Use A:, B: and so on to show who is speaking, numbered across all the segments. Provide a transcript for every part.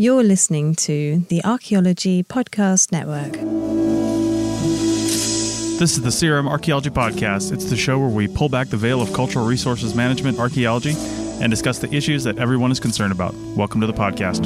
A: You're listening to the Archaeology Podcast Network.
B: This is the CRM Archaeology Podcast. It's the show where we pull back the veil of cultural resources management archaeology and discuss the issues that everyone is concerned about. Welcome to the podcast.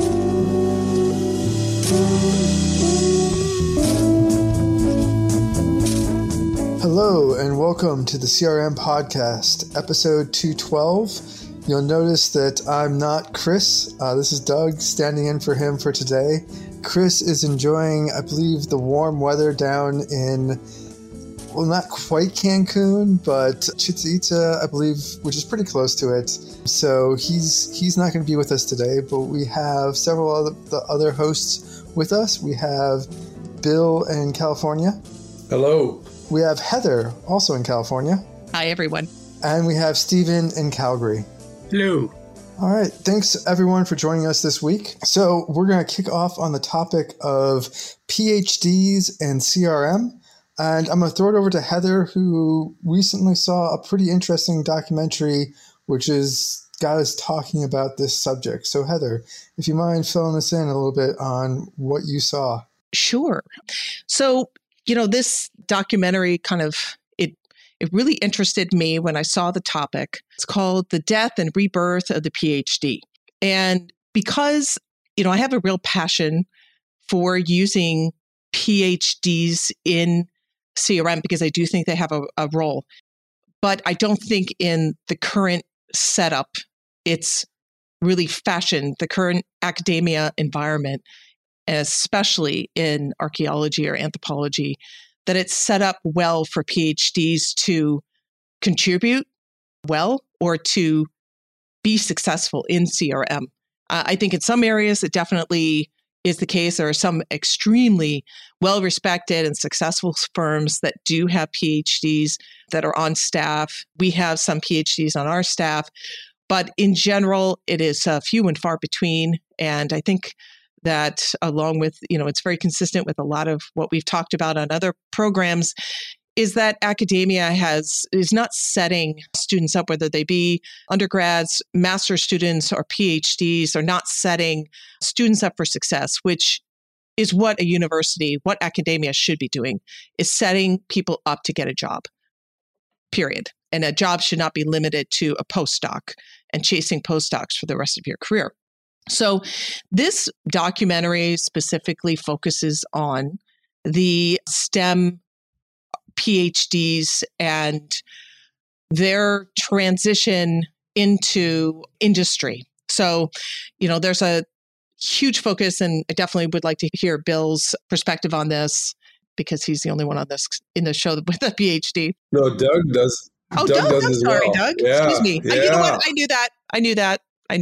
C: Hello and welcome to the CRM Podcast, episode 212. You'll notice that I'm not Chris. This is Doug standing in for him for today. Chris is enjoying, I believe, the warm weather down in, well, not quite Cancun, but Chichén Itzá, I believe, which is pretty close to it. So he's not going to be with us today, but we have several of the other hosts with us. We have Bill in California.
D: Hello.
C: We have Heather, also in California.
E: Hi, everyone. And
C: we have Stephen in Calgary.
D: Hello.
C: All right. Thanks, everyone, for joining us this week. So we're going to kick off on the topic of PhDs and CRM. And I'm going to throw it over to Heather, who recently saw a pretty interesting documentary, which is got us talking about this subject. So, Heather, if you mind filling us in a little bit on what you saw.
E: Sure. So, this documentary it really interested me when I saw the topic. It's called The Death and Rebirth of the PhD. And because, I have a real passion for using PhDs in CRM because I do think they have a role. But I don't think in the current setup, it's really fashioned, the current academia environment, especially in archaeology or anthropology, that it's set up well for PhDs to contribute well or to be successful in CRM. I think in some areas it definitely is the case. There are some extremely well-respected and successful firms that do have PhDs that are on staff. We have some PhDs on our staff, but in general, it is few and far between. And I think that along with, it's very consistent with a lot of what we've talked about on other programs, is that academia is not setting students up, whether they be undergrads, master's students, or PhDs, are not setting students up for success, which is what a university, what academia should be doing, is setting people up to get a job, period. And a job should not be limited to a postdoc and chasing postdocs for the rest of your career. So this documentary specifically focuses on the STEM PhDs and their transition into industry. So, there's a huge focus, and I definitely would like to hear Bill's perspective on this because he's the only one on this in the show with a PhD.
D: No, Doug does.
E: Oh, Doug does as well. Sorry, Doug.
D: Yeah,
E: excuse me.
D: yeah.
E: You know what? I knew that.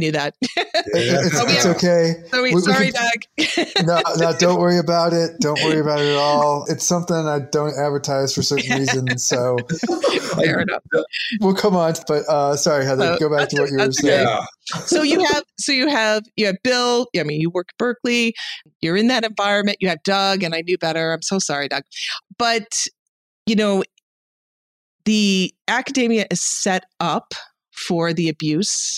C: It's okay.
E: Sorry, Doug.
C: No, don't worry about it. Don't worry about it at all. It's something I don't advertise for certain reasons. So
E: fair enough.
C: Well, come on. But sorry, Heather, go back to what you were saying.
E: Yeah. So you have Bill. I mean, you work at Berkeley. You're in that environment. You have Doug, and I knew better. I'm so sorry, Doug. But the academia is set up for the abuse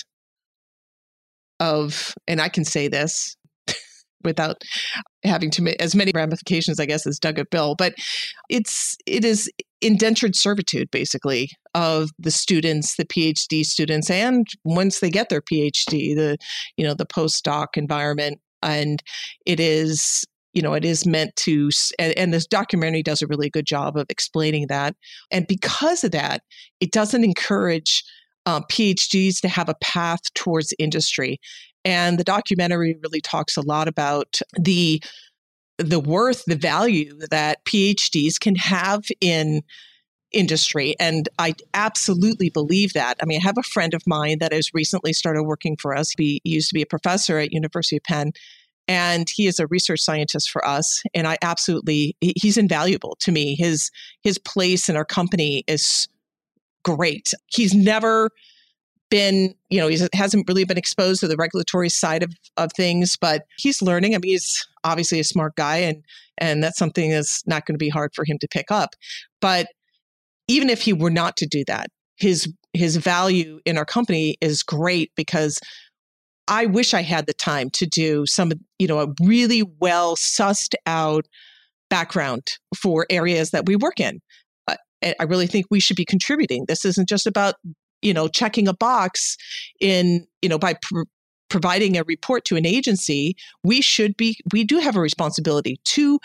E: of, and I can say this without having as many ramifications, I guess, as Doug and Bill, but it is indentured servitude, basically, of the students, the PhD students, and once they get their PhD, the postdoc environment, and it is meant to, and this documentary does a really good job of explaining that, and because of that, it doesn't encourage PhDs to have a path towards industry. And the documentary really talks a lot about the worth, the value that PhDs can have in industry. And I absolutely believe that. I mean, I have a friend of mine that has recently started working for us. He used to be a professor at University of Penn, and he is a research scientist for us. And he's invaluable to me. His place in our company is great. He's never been, he hasn't really been exposed to the regulatory side of things, but he's learning. I mean, he's obviously a smart guy, and that's something that's not going to be hard for him to pick up. But even if he were not to do that, his value in our company is great because I wish I had the time to do some, a really well sussed out background for areas that we work in. I really think we should be contributing. This isn't just about, checking a box by providing a report to an agency. We do have a responsibility to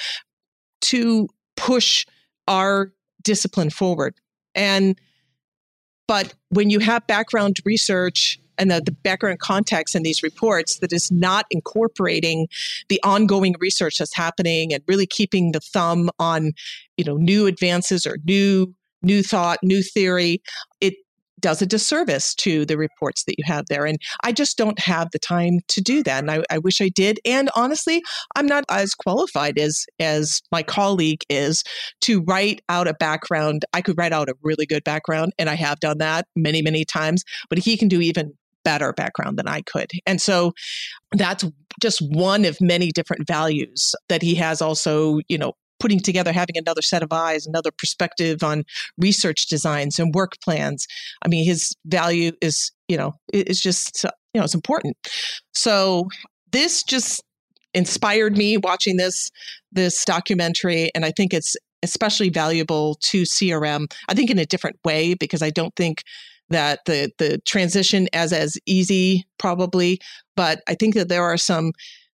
E: push our discipline forward. But when you have background research and the background context in these reports that is not incorporating the ongoing research that's happening and really keeping the thumb on, new advances or new thought, new theory, it does a disservice to the reports that you have there. And I just don't have the time to do that. And I wish I did. And honestly, I'm not as qualified as my colleague is to write out a background. I could write out a really good background, and I have done that many, many times, but he can do even better background than I could. And so that's just one of many different values that he has also, putting together, having another set of eyes, another perspective on research designs and work plans. I mean, his value is, it's just, it's important. So this just inspired me watching this documentary. And I think it's especially valuable to CRM, I think in a different way, because I don't think that the transition as easy probably, but I think that there are some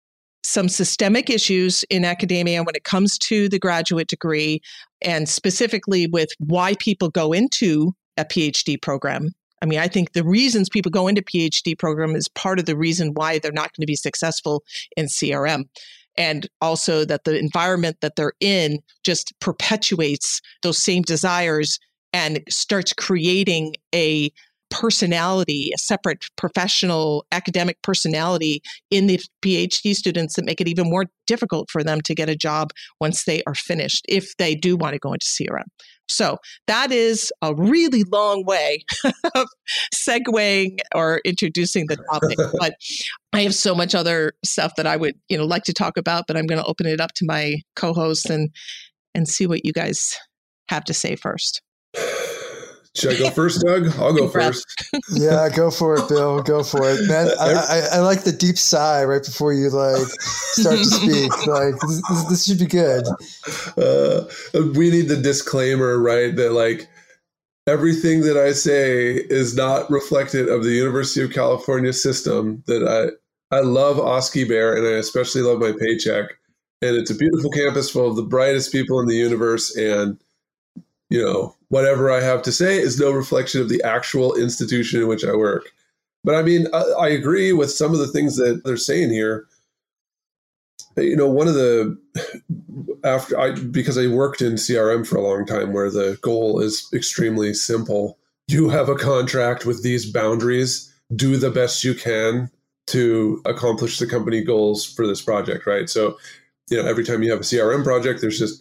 E: systemic issues in academia when it comes to the graduate degree, and specifically with why people go into a PhD program. I mean, I think the reasons people go into PhD program is part of the reason why they're not going to be successful in CRM. And also that the environment that they're in just perpetuates those same desires and starts creating a personality, a separate professional academic personality in the PhD students that make it even more difficult for them to get a job once they are finished, if they do want to go into CRM. So that is a really long way of segueing or introducing the topic. But I have so much other stuff that I would, like to talk about, but I'm going to open it up to my co-hosts and see what you guys have to say first.
D: Should I go first, Doug? I'll go first.
C: Yeah, go for it, Bill. Go for it, man. I like the deep sigh right before you start to speak. This should be good.
D: We need the disclaimer, right? That everything that I say is not reflective of the University of California system. That I love Oski Bear, and I especially love my paycheck. And it's a beautiful campus full of the brightest people in the universe, and whatever I have to say is no reflection of the actual institution in which I work. But I mean, I agree with some of the things that they're saying here. One of because I worked in CRM for a long time, where the goal is extremely simple. You have a contract with these boundaries, do the best you can to accomplish the company goals for this project, right? So, every time you have a CRM project, there's just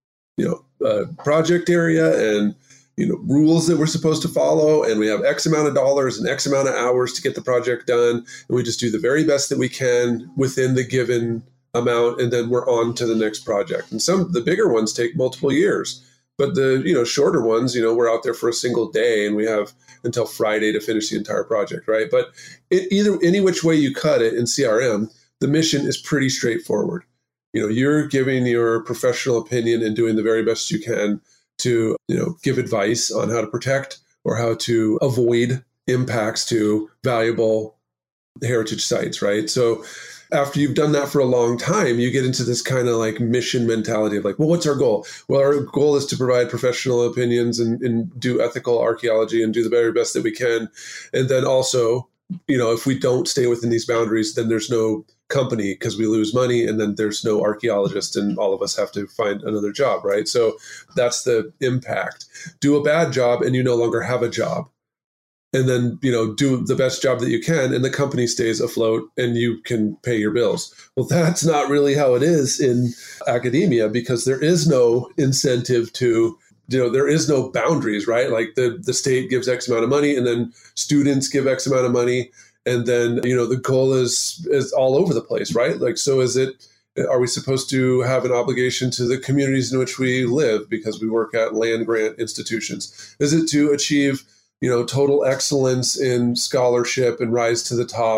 D: a project area and rules that we're supposed to follow, and we have X amount of dollars and X amount of hours to get the project done, and we just do the very best that we can within the given amount, and then we're on to the next project. And the bigger ones take multiple years, but the shorter ones, we're out there for a single day, and we have until Friday to finish the entire project, right? But any which way you cut it in CRM, the mission is pretty straightforward. You're giving your professional opinion and doing the very best you can to, give advice on how to protect or how to avoid impacts to valuable heritage sites, right? So after you've done that for a long time, you get into this kind of mission mentality of well, what's our goal? Well, our goal is to provide professional opinions and do ethical archaeology and do the very best that we can. And then also, if we don't stay within these boundaries, then there's no company because we lose money, and then there's no archaeologist, and all of us have to find another job, right? So that's the impact. Do a bad job and you no longer have a job. And then, do the best job that you can, and the company stays afloat and you can pay your bills. Well, that's not really how it is in academia, because there is no incentive to, there is no boundaries, right? The state gives X amount of money, and then students give X amount of money. And then, the goal is all over the place, right? So are we supposed to have an obligation to the communities in which we live because we work at land grant institutions? Is it to achieve, total excellence in scholarship and rise to the top,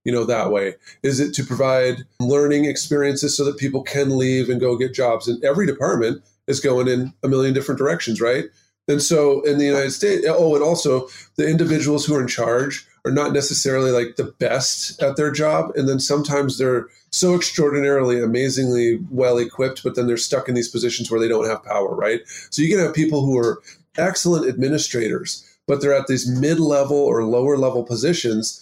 D: that way? Is it to provide learning experiences so that people can leave and go get jobs? And every department is going in a million different directions, right? And so in the United States, and also the individuals who are in charge are not necessarily like the best at their job. And then sometimes they're so extraordinarily, amazingly well equipped, but then they're stuck in these positions where they don't have power, right? So you can have people who are excellent administrators, but they're at these mid-level or lower level positions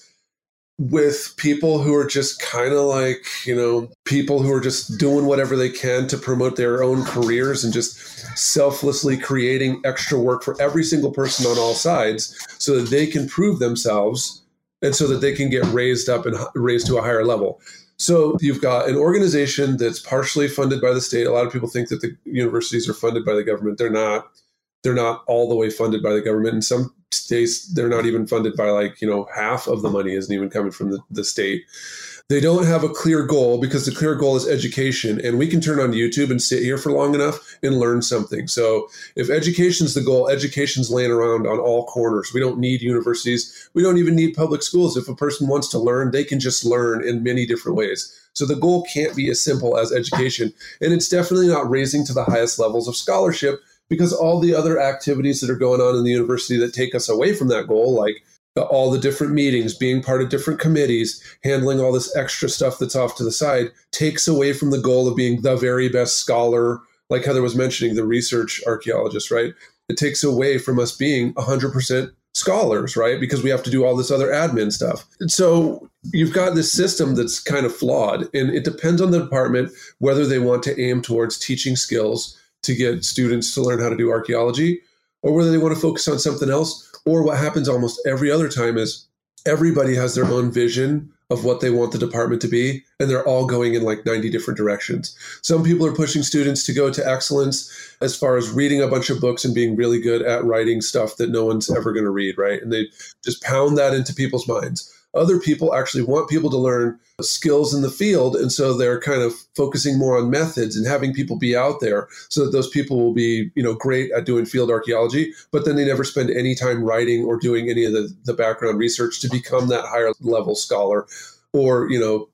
D: with people who are just kind of like, people who are just doing whatever they can to promote their own careers and just selflessly creating extra work for every single person on all sides so that they can prove themselves and so that they can get raised up and raised to a higher level. So you've got an organization that's partially funded by the state. A lot of people think that the universities are funded by the government. They're not. They're not all the way funded by the government. In some states, they're not even funded by half of the money isn't even coming from the state. They don't have a clear goal because the clear goal is education. And we can turn on YouTube and sit here for long enough and learn something. So if education's the goal, education's laying around on all corners. We don't need universities. We don't even need public schools. If a person wants to learn, they can just learn in many different ways. So the goal can't be as simple as education. And it's definitely not raising to the highest levels of scholarship, because all the other activities that are going on in the university that take us away from that goal, like all the different meetings, being part of different committees, handling all this extra stuff that's off to the side, takes away from the goal of being the very best scholar, like Heather was mentioning, the research archaeologist, right? It takes away from us being 100% scholars, right? Because we have to do all this other admin stuff. And so you've got this system that's kind of flawed, and it depends on the department whether they want to aim towards teaching skills to get students to learn how to do archaeology, or whether they want to focus on something else. Or what happens almost every other time is everybody has their own vision of what they want the department to be, and they're all going in like 90 different directions. Some people are pushing students to go to excellence as far as reading a bunch of books and being really good at writing stuff that no one's ever going to read, right? And they just pound that into people's minds. Other people actually want people to learn skills in the field. And so they're kind of focusing more on methods and having people be out there so that those people will be, great at doing field archaeology, but then they never spend any time writing or doing any of the background research to become that higher level scholar. Or,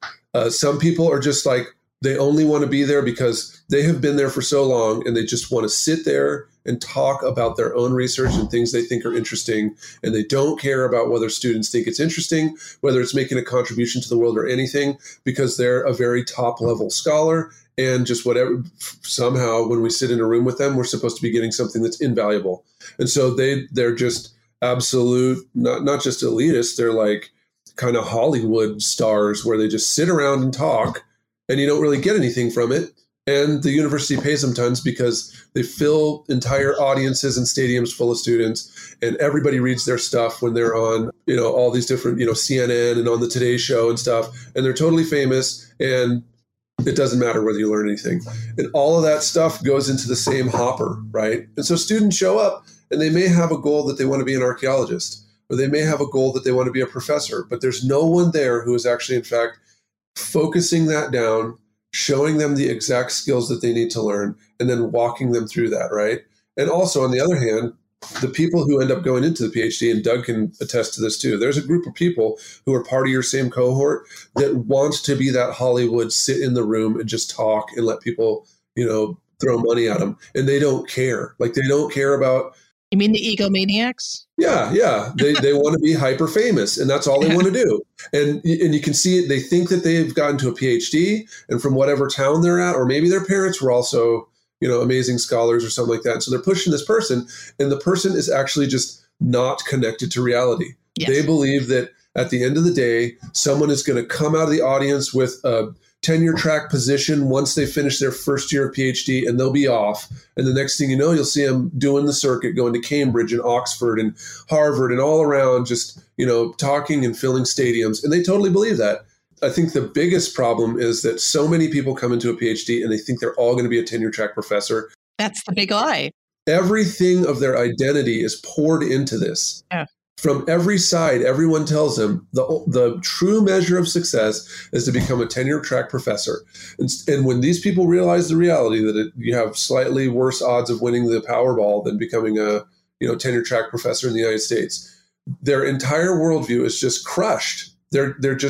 D: some people are just like, they only want to be there because they have been there for so long and they just want to sit there and talk about their own research and things they think are interesting. And they don't care about whether students think it's interesting, whether it's making a contribution to the world or anything, because they're a very top level scholar. And just whatever, somehow when we sit in a room with them, we're supposed to be getting something that's invaluable. And so they're just absolute, not just elitists, they're like kind of Hollywood stars where they just sit around and talk and you don't really get anything from it. And the university pays them tons because they fill entire audiences and stadiums full of students, and everybody reads their stuff when they're on, all these different, CNN and on the Today Show and stuff, and they're totally famous, and it doesn't matter whether you learn anything. And all of that stuff goes into the same hopper, right? And so students show up and they may have a goal that they want to be an archaeologist, or they may have a goal that they want to be a professor, but there's no one there who is actually, in fact, focusing that down, showing them the exact skills that they need to learn, and then walking them through that, right? And also, on the other hand, the people who end up going into the PhD, and Doug can attest to this too, there's a group of people who are part of your same cohort that wants to be that Hollywood, sit in the room and just talk and let people, throw money at them. And they don't care. Like, they don't care about...
E: You mean the egomaniacs?
D: Yeah. They want to be hyper famous, and that's all they want to do. And you can see it. They think that they've gotten to a PhD, and from whatever town they're at, or maybe their parents were also, amazing scholars or something like that. So they're pushing this person, and the person is actually just not connected to reality. Yes. They believe that at the end of the day, someone is going to come out of the audience with a tenure track position once they finish their first year of PhD, and they'll be off. And the next thing you know, you'll see them doing the circuit, going to Cambridge and Oxford and Harvard and all around, just, talking and filling stadiums. And they totally believe that. I think the biggest problem is that so many people come into a PhD and they think they're all going to be a tenure track professor.
E: That's the big lie.
D: Everything of their identity is poured into this. Yeah. From every side, everyone tells them the true measure of success is to become a tenure track professor. And when these people realize the reality that you have slightly worse odds of winning the Powerball than becoming a tenure track professor in the United States, their entire worldview is just crushed. They're just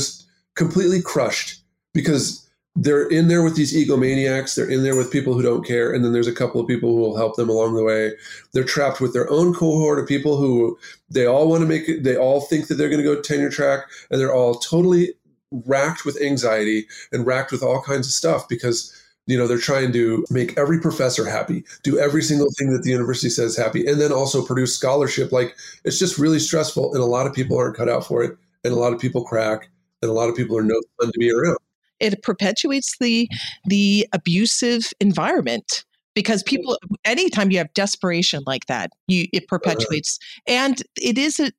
D: completely crushed because they're in there with these egomaniacs. They're in there with people who don't care. And then there's a couple of people who will help them along the way. They're trapped with their own cohort of people who they all want to make it. They all think that they're going to go tenure track, and they're all totally racked with anxiety and racked with all kinds of stuff because, they're trying to make every professor happy, do every single thing that the university says happy, and then also produce scholarship. Like, it's just really stressful. And a lot of people aren't cut out for it. And a lot of people crack, and a lot of people are no fun to be around.
E: It perpetuates the abusive environment because people, anytime you have desperation like that, it perpetuates. And it is a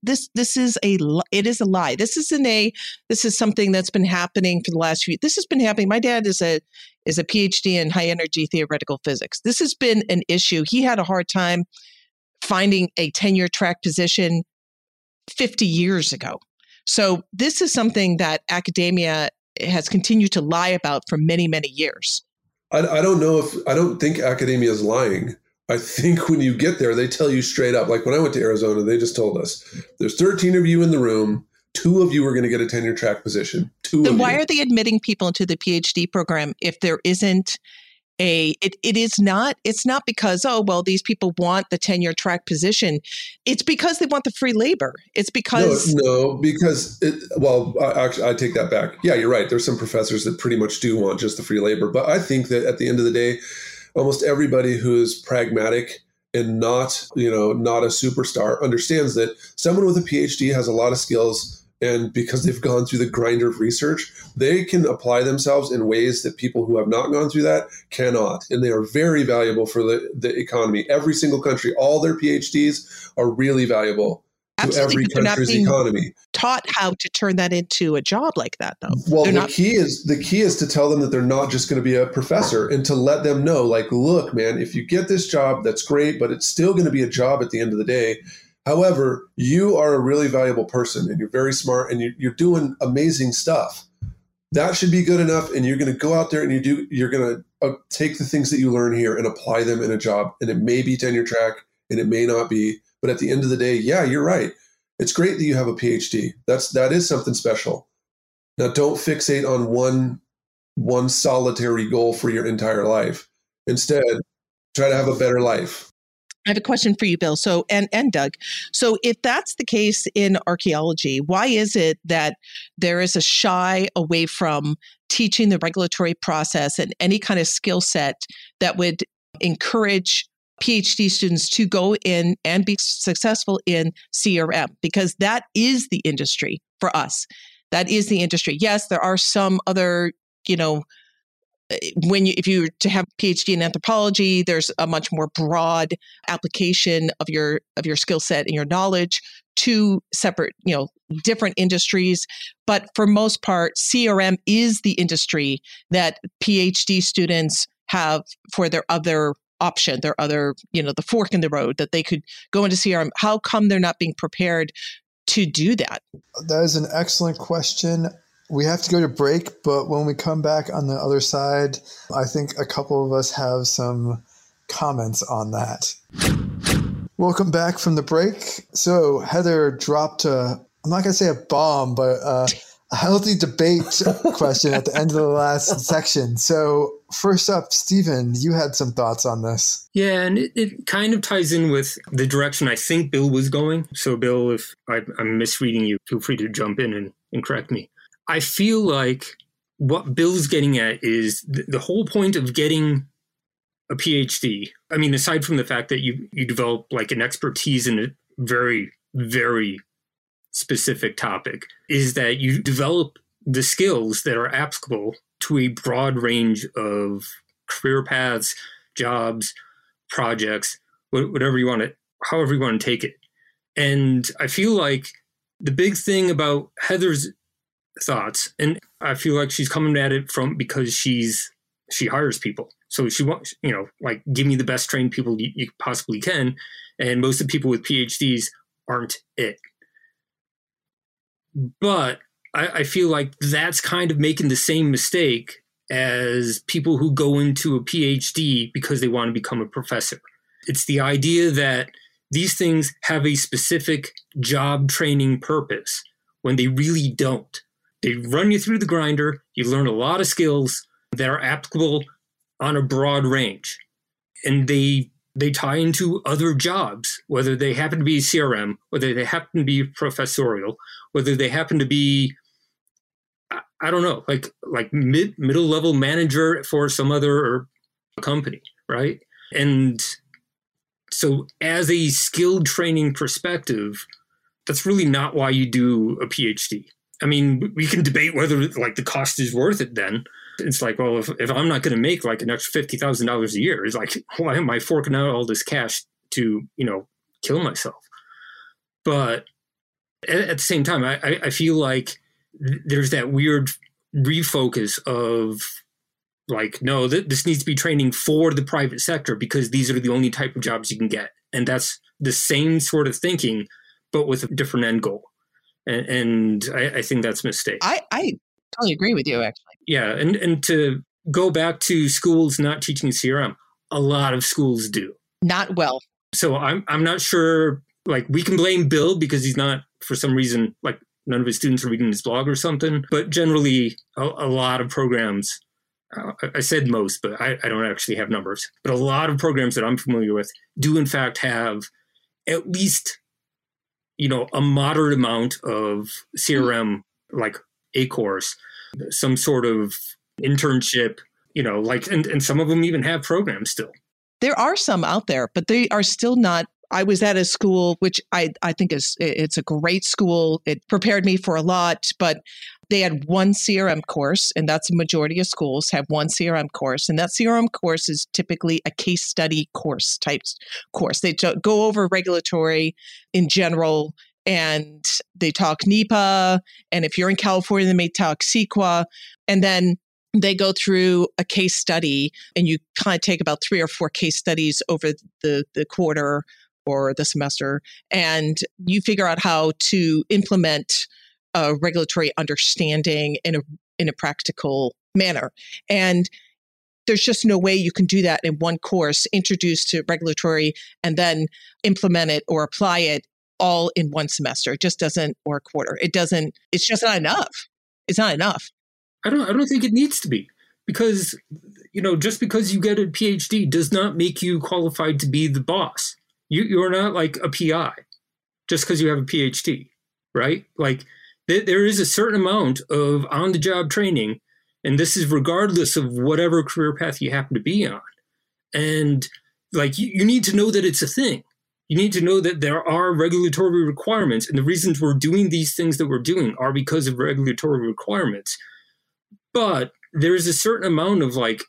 E: lie. This is something that's been happening for the last few. This has been happening. My dad is a PhD in high energy theoretical physics. This has been an issue. He had a hard time finding a tenure track position 50 years ago. So this is something that academia has continued to lie about for many, many years.
D: I don't think academia is lying. I think when you get there, they tell you straight up. Like when I went to Arizona, they just told us, there's 13 of you in the room. 2 of you are going to get a tenure track position.
E: Then why are they admitting people into the PhD program if there isn't it's not because, these people want the tenure track position. It's because they want the free labor. It's because...
D: No, because I take that back. Yeah, you're right. There's some professors that pretty much do want just the free labor. But I think that at the end of the day, almost everybody who is pragmatic and not a superstar understands that someone with a PhD has a lot of skills. And because they've gone through the grinder of research, they can apply themselves in ways that people who have not gone through that cannot. And they are very valuable for the economy. Every single country, all their PhDs are really valuable to every country's economy.
E: Taught how to turn that into a job like that, though.
D: Well, the key is to tell them that they're not just going to be a professor, and to let them know, like, look, man, if you get this job, that's great, but it's still going to be a job at the end of the day. However, you are a really valuable person, and you're very smart, and you're doing amazing stuff. That should be good enough, and you're going to go out there and you're going to take the things that you learn here and apply them in a job. And it may be tenure track, and it may not be. But at the end of the day, yeah, you're right. It's great that you have a PhD. That is something special. Now, don't fixate on one solitary goal for your entire life. Instead, try to have a better life.
E: I have a question for you, Bill. So, and Doug. So if that's the case in archaeology, why is it that there is a shy away from teaching the regulatory process and any kind of skill set that would encourage PhD students to go in and be successful in CRM? Because that is the industry for us. That is the industry. Yes, there are some other, if you were to have a PhD in anthropology, there's a much more broad application of your skill set and your knowledge to separate, different industries. But for most part, CRM is the industry that PhD students have for their other option, their other, the fork in the road that they could go into CRM. How come they're not being prepared to do that?
C: That is an excellent question. We have to go to break, but when we come back on the other side, I think a couple of us have some comments on that. Welcome back from the break. So Heather dropped I'm not going to say a bomb, but a healthy debate question at the end of the last section. So first up, Stephen, you had some thoughts on this.
F: Yeah, and it kind of ties in with the direction I think Bill was going. So Bill, if I'm misreading you, feel free to jump in and correct me. I feel like what Bill's getting at is the whole point of getting a PhD. I mean, aside from the fact that you develop like an expertise in a very, very specific topic, is that you develop the skills that are applicable to a broad range of career paths, jobs, projects, whatever you want to, however you want to take it. And I feel like the big thing about Heather's thoughts, and I feel like she's coming at it because she hires people. So she wants, give me the best trained people you possibly can. And most of the people with PhDs aren't it. But I feel like that's kind of making the same mistake as people who go into a PhD because they want to become a professor. It's the idea that these things have a specific job training purpose when they really don't. They run you through the grinder. You learn a lot of skills that are applicable on a broad range. And they tie into other jobs, whether they happen to be CRM, whether they happen to be professorial, whether they happen to be, I don't know, like middle level manager for some other company, right? And so as a skilled training perspective, that's really not why you do a PhD. I mean, we can debate whether like the cost is worth it then. It's like, well, if I'm not going to make like an extra $50,000 a year, it's like, why am I forking out all this cash to, kill myself? But at the same time, I feel like there's that weird refocus of like, no, this needs to be training for the private sector because these are the only type of jobs you can get. And that's the same sort of thinking, but with a different end goal. And I think that's a mistake.
E: I totally agree with you, actually.
F: Yeah. And to go back to schools not teaching CRM, a lot of schools do.
E: Not well.
F: So I'm not sure, like, we can blame Bill because he's not, for some reason, like, none of his students are reading his blog or something. But generally, a lot of programs, I said most, but I don't actually have numbers. But a lot of programs that I'm familiar with do, in fact, have at least, a moderate amount of CRM, like a course, some sort of internship, and some of them even have programs still.
E: There are some out there, but they are still not. I was at a school, which I think it's a great school. It prepared me for a lot, but they had one CRM course, and that's a majority of schools have one CRM course. And that CRM course is typically a case study course. They go over regulatory in general, and they talk NEPA. And if you're in California, they may talk CEQA. And then they go through a case study, and you kind of take about 3 or 4 case studies over the quarter or the semester, and you figure out how to implement a regulatory understanding in a practical manner. And there's just no way you can do that in one course, introduce to regulatory and then implement it or apply it all in one semester. It just doesn't, or a quarter. It's just not enough. It's not enough.
F: I don't think it needs to be, because, just because you get a PhD does not make you qualified to be the boss. You're not like a PI just because you have a PhD, right? Like there is a certain amount of on-the-job training, and this is regardless of whatever career path you happen to be on. And like you need to know that it's a thing. You need to know that there are regulatory requirements, and the reasons we're doing these things that we're doing are because of regulatory requirements. But there is a certain amount of like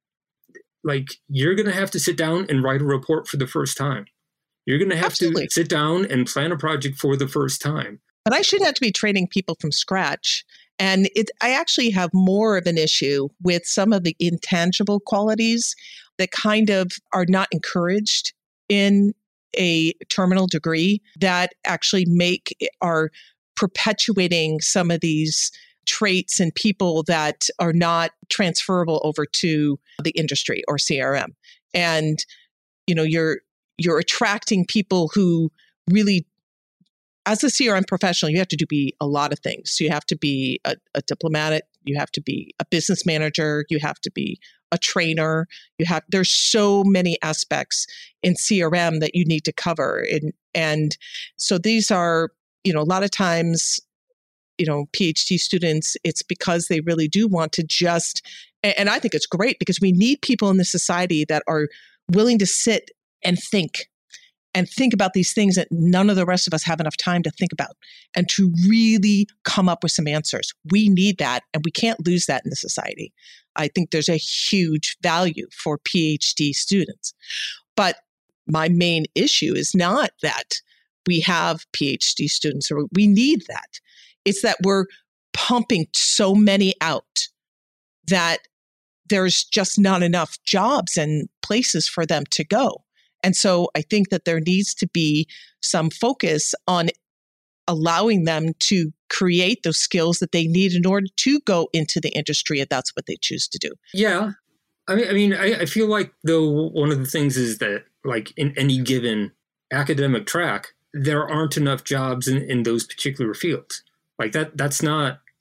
F: you're going to have to sit down and write a report for the first time. You're going to have
E: Absolutely.
F: to sit down and plan a project for the first time.
E: But I shouldn't have to be training people from scratch. And I actually have more of an issue with some of the intangible qualities that kind of are not encouraged in a terminal degree that actually are perpetuating some of these traits and people that are not transferable over to the industry or CRM. And, you're attracting people who really, as a CRM professional, you have to be a lot of things. You have to be a diplomat, you have to be a business manager, you have to be a trainer. There's so many aspects in CRM that you need to cover. And so these are, a lot of times, PhD students, it's because they really do want to and I think it's great because we need people in the society that are willing to sit and think about these things that none of the rest of us have enough time to think about, and to really come up with some answers. We need that, and we can't lose that in the society. I think there's a huge value for PhD students. But my main issue is not that we have PhD students, or we need that. It's that we're pumping so many out that there's just not enough jobs and places for them to go. And so I think that there needs to be some focus on allowing them to create those skills that they need in order to go into the industry if that's what they choose to do.
F: Yeah. I feel like, though, one of the things is that, like, in any given academic track, there aren't enough jobs in those particular fields. Like that's not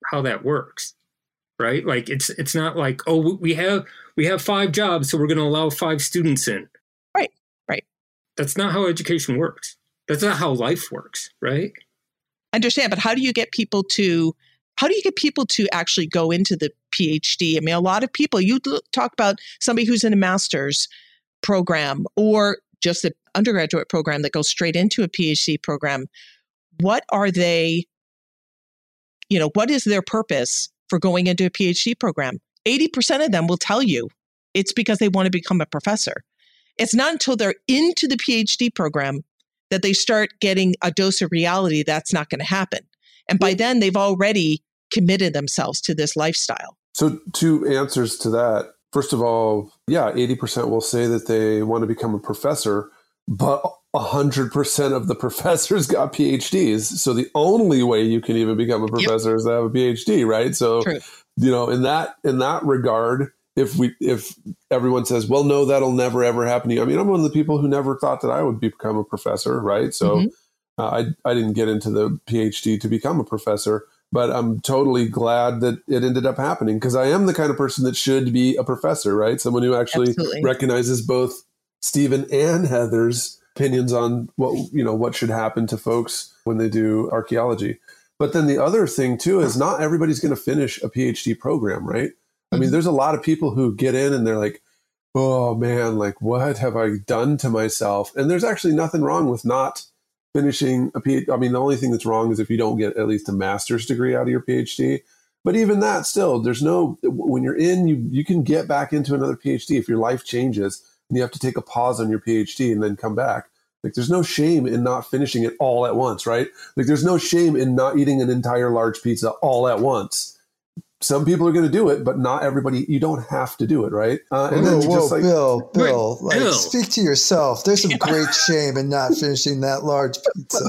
F: how that works, right? Like it's not like, oh, we have 5 jobs, so we're going to allow 5 students in.
E: Right.
F: That's not how education works. That's not how life works, right?
E: I understand, but how do you get people to actually go into the PhD? I mean, a lot of people, you talk about somebody who's in a master's program or just an undergraduate program that goes straight into a PhD program. What are they, what is their purpose for going into a PhD program? 80% of them will tell you it's because they want to become a professor. It's not until they're into the PhD program that they start getting a dose of reality that's not going to happen. And by then, they've already committed themselves to this lifestyle.
D: So 2 answers to that. First of all, 80% will say that they want to become a professor, but 100% of the professors got PhDs. So the only way you can even become a professor is to have a PhD, right? So,
E: True.
D: In that regard, if everyone says, well, no, that'll never, ever happen to you. I mean, I'm one of the people who never thought that I would become a professor, right? So I didn't get into the PhD to become a professor, but I'm totally glad that it ended up happening because I am the kind of person that should be a professor, right? Someone who actually recognizes both Stephen and Heather's opinions on what should happen to folks when they do archaeology. But then the other thing too is not everybody's going to finish a PhD program, right? I mean, there's a lot of people who get in and they're like, oh man, like what have I done to myself? And there's actually nothing wrong with not finishing a PhD. I mean, the only thing that's wrong is if you don't get at least a master's degree out of your PhD. But even that still, when you're in, you can get back into another PhD if your life changes and you have to take a pause on your PhD and then come back. Like there's no shame in not finishing it all at once, right? Like there's no shame in not eating an entire large pizza all at once. Some people are going to do it, but not everybody. You don't have to do it, right?
C: Bill, speak to yourself. There's some great shame in not finishing that large pizza.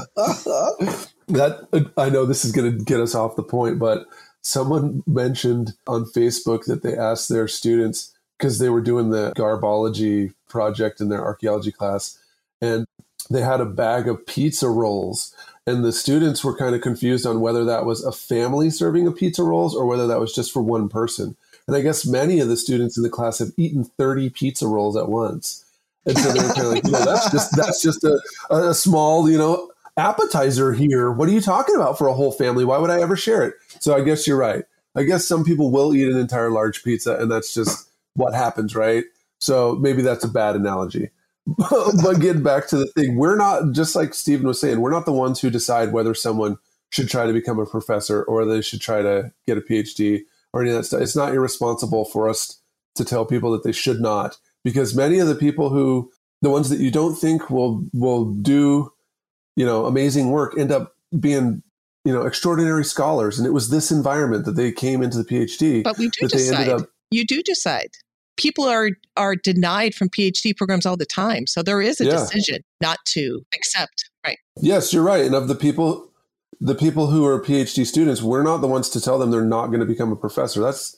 D: I know this is going to get us off the point, but someone mentioned on Facebook that they asked their students, because they were doing the garbology project in their archaeology class, and they had a bag of pizza rolls. And the students were kind of confused on whether that was a family serving of pizza rolls or whether that was just for one person. And I guess many of the students in the class have eaten 30 pizza rolls at once. And so they're kind of like, that's just a small, appetizer here. What are you talking about for a whole family? Why would I ever share it? So I guess you're right. I guess some people will eat an entire large pizza and that's just what happens, right? So maybe that's a bad analogy. But getting back to the thing, we're not, just like Stephen was saying, we're not the ones who decide whether someone should try to become a professor or they should try to get a PhD or any of that stuff. It's not irresponsible for us to tell people that they should not, because many of the people the ones that you don't think will do, amazing work end up being, extraordinary scholars. And it was this environment that they came into the PhD.
E: But we do decide. You do decide. People are denied from PhD programs all the time. So there is a decision not to accept, right?
D: Yes, you're right. And of the people who are PhD students, we're not the ones to tell them they're not going to become a professor. That's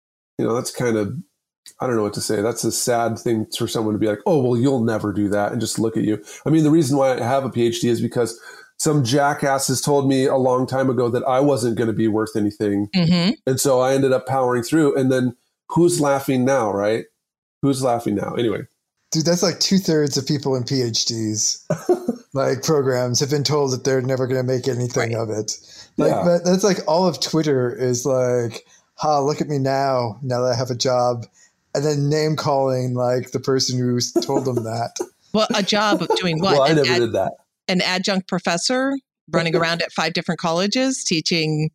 D: kind of, I don't know what to say. That's a sad thing for someone to be like, oh, well, you'll never do that. And just look at you. I mean, the reason why I have a PhD is because some jackasses told me a long time ago that I wasn't going to be worth anything. Mm-hmm. And so I ended up powering through. And then who's laughing now, right? Who's laughing now? Anyway.
C: Dude, that's like 2/3 of people in PhDs, like programs, have been told that they're never going to make anything of it. But that's like all of Twitter is like, look at me now that I have a job. And then name calling like the person who told them that. Well,
E: a job of doing what?
D: Well, I never did that.
E: An adjunct professor running around at 5 different colleges teaching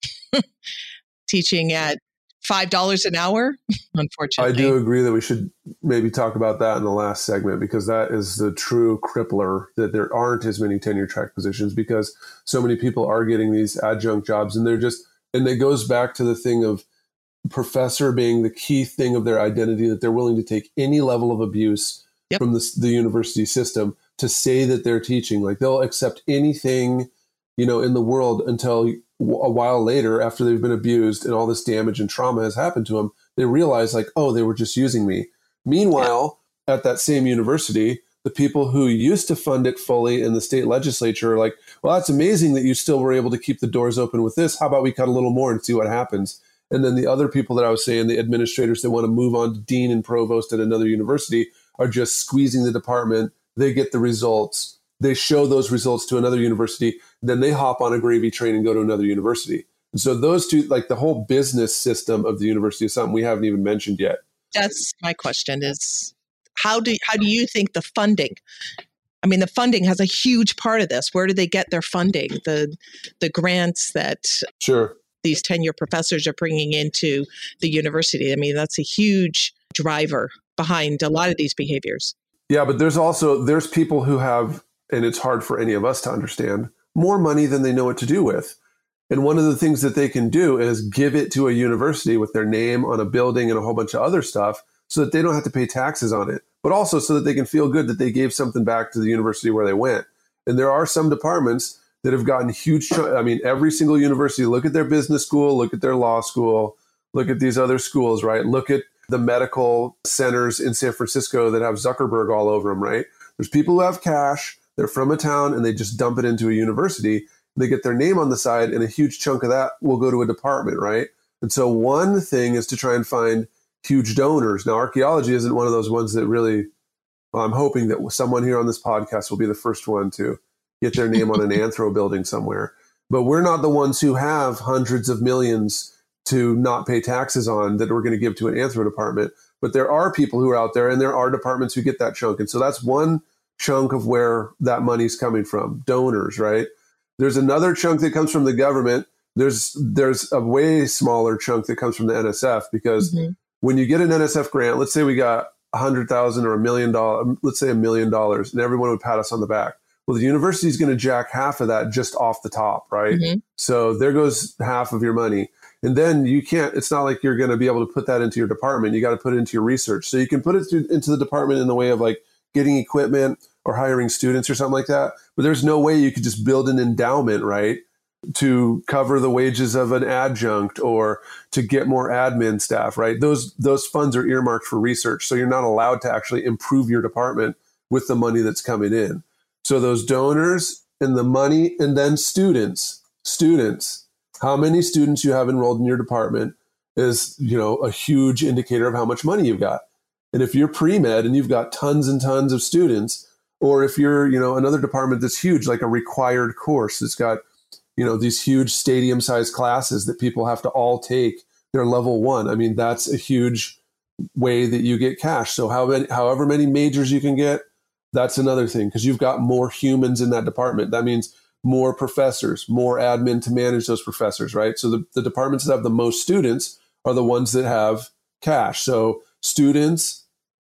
E: at $5 an hour, unfortunately.
D: I do agree that we should maybe talk about that in the last segment, because that is the true crippler, that there aren't as many tenure track positions because so many people are getting these adjunct jobs, and it goes back to the thing of professor being the key thing of their identity, that they're willing to take any level of abuse from the university system to say that they're teaching. Like they'll accept anything, in the world until a while later, after they've been abused and all this damage and trauma has happened to them, they realize like, oh, they were just using me. Meanwhile, at that same university, the people who used to fund it fully in the state legislature are like, well, that's amazing that you still were able to keep the doors open with this. How about we cut a little more and see what happens? And then the other people that I was saying, the administrators that want to move on to dean and provost at another university, are just squeezing the department. They get the results. They show those results to another university. Then they hop on a gravy train and go to another university. And so those two, like the whole business system of the university is something we haven't even mentioned yet.
E: That's my question is, how do you think the funding, I mean, the funding has a huge part of this. Where do they get their funding? The grants that
D: Sure.
E: these tenure professors are bringing into the university. I mean, that's a huge driver behind a lot of these behaviors.
D: Yeah, but there's people who have, and it's hard for any of us to understand, more money than they know what to do with. And one of the things that they can do is give it to a university with their name on a building and a whole bunch of other stuff so that they don't have to pay taxes on it, but also so that they can feel good that they gave something back to the university where they went. And there are some departments that have gotten huge. I mean, every single university, look at their business school, look at their law school, look at these other schools, right? Look at the medical centers in San Francisco that have Zuckerberg all over them, right? There's people who have cash, they're from a town, and they just dump it into a university. They get their name on the side, and a huge chunk of that will go to a department, right? And so one thing is to try and find huge donors. Now, archaeology isn't one of those ones that really, I'm hoping that someone here on this podcast will be the first one to get their name on an anthro building somewhere. But we're not the ones who have hundreds of millions to not pay taxes on that we're going to give to an anthro department. But there are people who are out there, and there are departments who get that chunk. And so that's one chunk of where that money's coming from, donors, right? There's another chunk that comes from the government. There's a way smaller chunk that comes from the NSF, because when you get an NSF grant, let's say we got $100,000 or $1 million, let's say $1 million, and everyone would pat us on the back. Well, the university is going to jack half of that just off the top, right? So there goes half of your money. And then you can't, it's not like you're going to be able to put that into your department. You got to put it into your research. So you can put it into the department in the way of like getting equipment or hiring students or something like that. But there's no way you could just build an endowment, right, to cover the wages of an adjunct or to get more admin staff, right? Those funds are earmarked for research. So you're not allowed to actually improve your department with the money that's coming in. So those donors and the money, and then students, how many students you have enrolled in your department is, a huge indicator of how much money you've got. And if you're pre-med and you've got tons and tons of students, or if you're, another department that's huge, like a required course that's got, these huge stadium-sized classes that people have to all take, they're level 1. I mean, that's a huge way that you get cash. So however many majors you can get, that's another thing, because you've got more humans in that department. That means more professors, more admin to manage those professors, right? So the departments that have the most students are the ones that have cash. So students,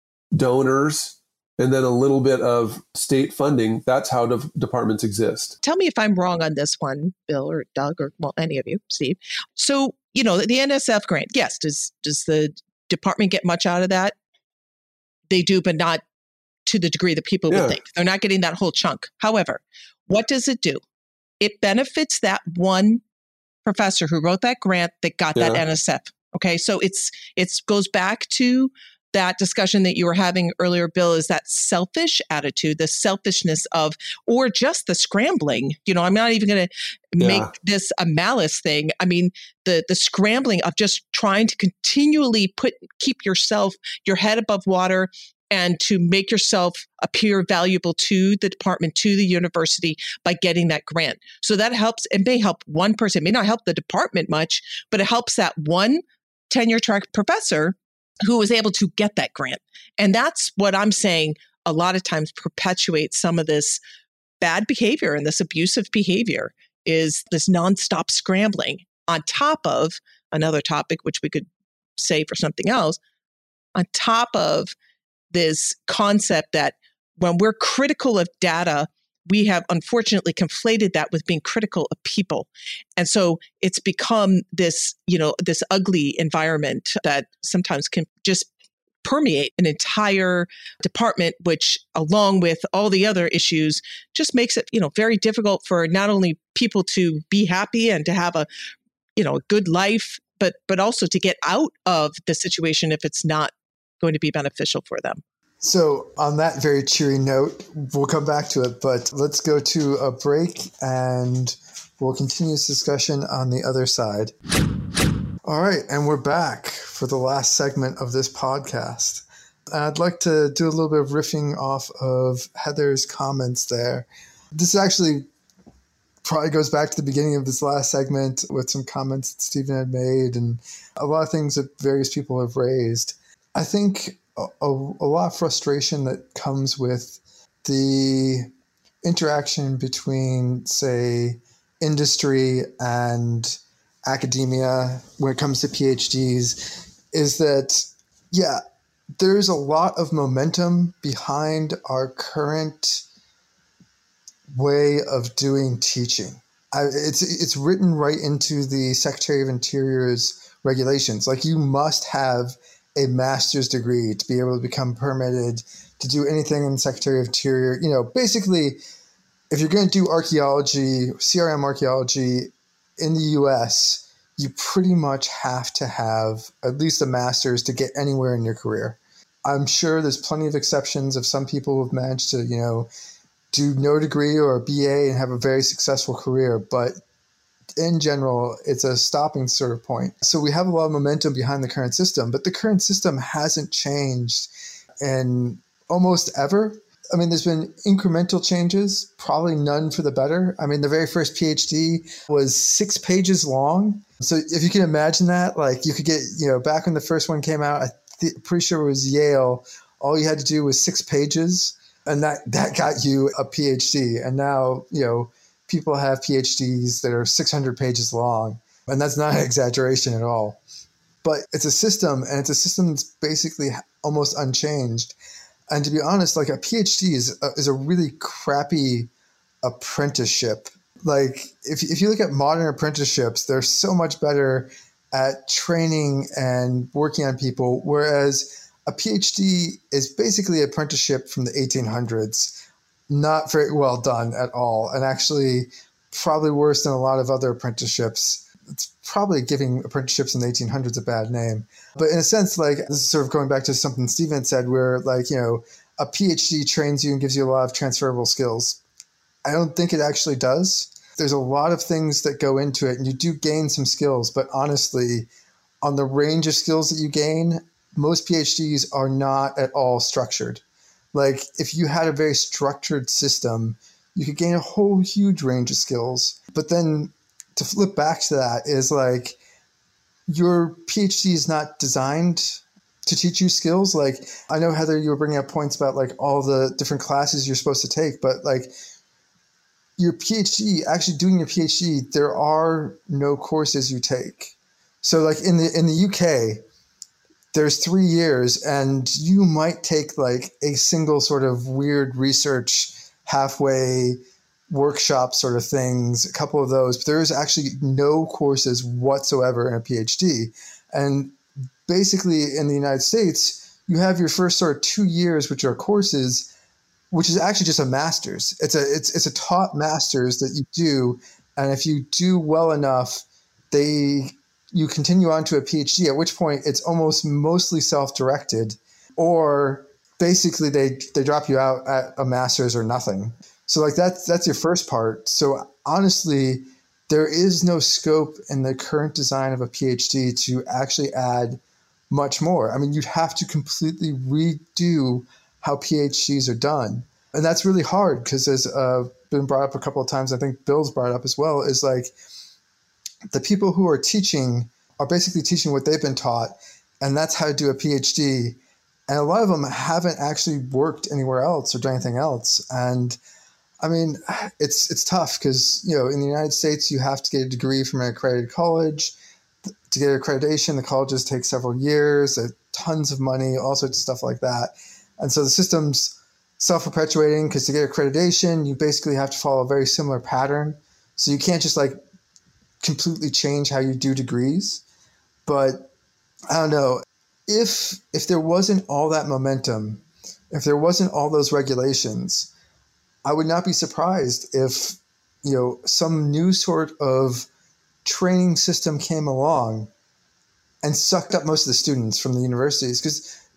D: donors, and then a little bit of state funding. That's how departments exist.
E: Tell me if I'm wrong on this one, Bill or Doug, or any of you, Steve. So, the NSF grant, yes, does the department get much out of that? They do, but not to the degree that people would think. They're not getting that whole chunk. However, what does it do? It benefits that one professor who wrote that grant that got that NSF. Okay, so it goes back to that discussion that you were having earlier, Bill, is that selfish attitude, the selfishness of, or just the scrambling. I'm not even going to make this a malice thing. I mean, the scrambling of just trying to continually keep your head above water, and to make yourself appear valuable to the department, to the university, by getting that grant. So that helps. It may help one person. It may not help the department much, but it helps that one tenure track professor who was able to get that grant. And that's what I'm saying a lot of times perpetuates some of this bad behavior and this abusive behavior, is this nonstop scrambling on top of another topic, which we could say for something else, on top of this concept that when we're critical of data, we have unfortunately conflated that with being critical of people. And so it's become this, this ugly environment that sometimes can just permeate an entire department, which along with all the other issues just makes it, very difficult for not only people to be happy and to have a good life, but also to get out of the situation if it's not going to be beneficial for them.
C: So on that very cheery note, we'll come back to it, but let's go to a break and we'll continue this discussion on the other side. All right, and we're back for the last segment of this podcast. I'd like to do a little bit of riffing off of Heather's comments there. This actually probably goes back to the beginning of this last segment with some comments that Stephen had made and a lot of things that various people have raised. I think a lot of frustration that comes with the interaction between, say, industry and academia when it comes to PhDs is that, yeah, there's a lot of momentum behind our current way of doing teaching. It's written right into the Secretary of Interior's regulations. Like, you must have a master's degree to be able to become permitted to do anything in the Secretary of Interior. You know, basically, if you're going to do archaeology, CRM archaeology in the U.S., you pretty much have to have at least a master's to get anywhere in your career. I'm sure there's plenty of exceptions of some people who've managed to, you know, do no degree or a BA and have a very successful career, but in general, it's a stopping sort of point. So we have a lot of momentum behind the current system, but the current system hasn't changed in almost ever. I mean, there's been incremental changes, probably none for the better. I mean, the very first PhD was 6 pages long. So if you can imagine that, like, you could get, you know, back when the first one came out, I'm pretty sure it was Yale, all you had to do was 6 pages, and that got you a PhD. And now, you know, people have PhDs that are 600 pages long, and that's not an exaggeration at all. But it's a system, and it's a system that's basically almost unchanged. And to be honest, like, a PhD is a really crappy apprenticeship. Like, if you look at modern apprenticeships, they're so much better at training and working on people, whereas a PhD is basically an apprenticeship from the 1800s. Not very well done at all, and actually probably worse than a lot of other apprenticeships. It's probably giving apprenticeships in the 1800s a bad name. But in a sense, like, this is sort of going back to something Stephen said, where, like, you know, a PhD trains you and gives you a lot of transferable skills. I don't think it actually does. There's a lot of things that go into it, and you do gain some skills, but honestly, on the range of skills that you gain, most PhDs are not at all structured. Like, if you had a very structured system, you could gain a whole huge range of skills. But then to flip back to that is, like, your PhD is not designed to teach you skills. Like, I know, Heather, you were bringing up points about, like, all the different classes you're supposed to take, but, like, your PhD, actually doing your PhD, there are no courses you take. So, like, in the UK, there's 3 years, and you might take, like, a single sort of weird research halfway workshop sort of things, a couple of those, but there's actually no courses whatsoever in a PhD. And basically in the United States, you have your first sort of 2 years, which are courses, which is actually just a master's. It's a taught master's that you do, and if you do well enough, you continue on to a PhD, at which point it's almost mostly self-directed, or basically they drop you out at a master's or nothing. So, like, that's your first part. So honestly, there is no scope in the current design of a PhD to actually add much more. I mean, you'd have to completely redo how PhDs are done. And that's really hard because, as been brought up a couple of times, I think Bill's brought it up as well, is like, the people who are teaching are basically teaching what they've been taught, and that's how to do a PhD. And a lot of them haven't actually worked anywhere else or done anything else. And I mean, it's tough because, you know, in the United States, you have to get a degree from an accredited college. To get accreditation, the colleges take several years, tons of money, all sorts of stuff like that. And so the system's self-perpetuating because to get accreditation, you basically have to follow a very similar pattern. So you can't just, like, completely change how you do degrees. But I don't know, if there wasn't all that momentum, if there wasn't all those regulations, I would not be surprised if, you know, some new sort of training system came along and sucked up most of the students from the universities, because the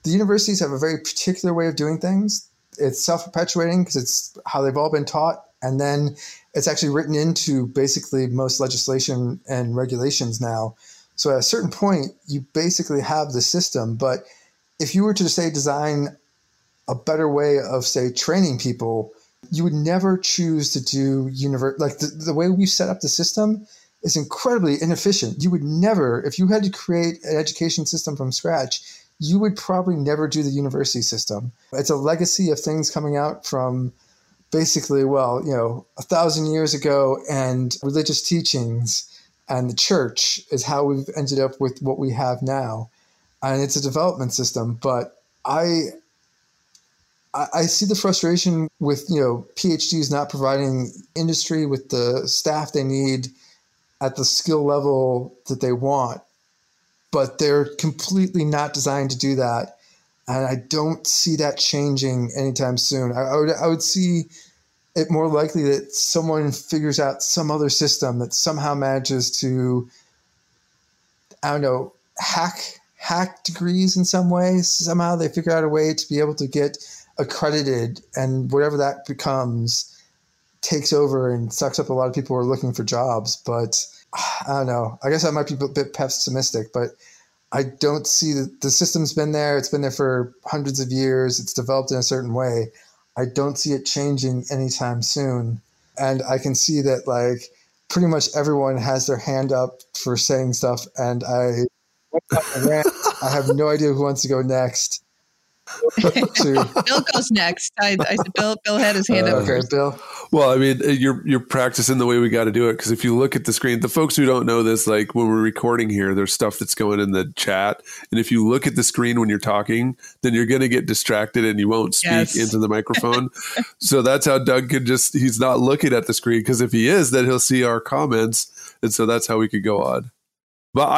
C: the universities have a very particular way of doing things. It's self-perpetuating because it's how they've all been taught. And then it's actually written into basically most legislation and regulations now. So at a certain point, you basically have the system. But if you were to, say, design a better way of, say, training people, you would never choose to do like the way we set up the system is incredibly inefficient. You would never, if you had to create an education system from scratch, you would probably never do the university system. It's a legacy of things coming out from basically, 1,000 years ago, and religious teachings and the church is how we've ended up with what we have now. And it's a development system, but I see the frustration with, PhDs not providing industry with the staff they need at the skill level that they want, but they're completely not designed to do that. And I don't see that changing anytime soon. I would see it more likely that someone figures out some other system that somehow manages to, hack degrees in some way. Somehow they figure out a way to be able to get accredited, and whatever that becomes takes over and sucks up a lot of people who are looking for jobs. But I don't know. I guess I might be a bit pessimistic, but I don't see that the system's been there. It's been there for hundreds of years. It's developed in a certain way. I don't see it changing anytime soon. And I can see that pretty much everyone has their hand up for saying stuff. And I have no idea who wants to go next.
E: Bill goes next. I said Bill had his hand up first.
C: Bill.
D: Well, I mean, you're practicing the way we got to do it, because if you look at the screen, the folks who don't know this, like when we're recording here, there's stuff that's going in the chat, and if you look at the screen when you're talking, then you're going to get distracted and you won't speak into the microphone. So that's how Doug he's not looking at the screen, because if he is, then he'll see our comments, and so that's how we could go on. But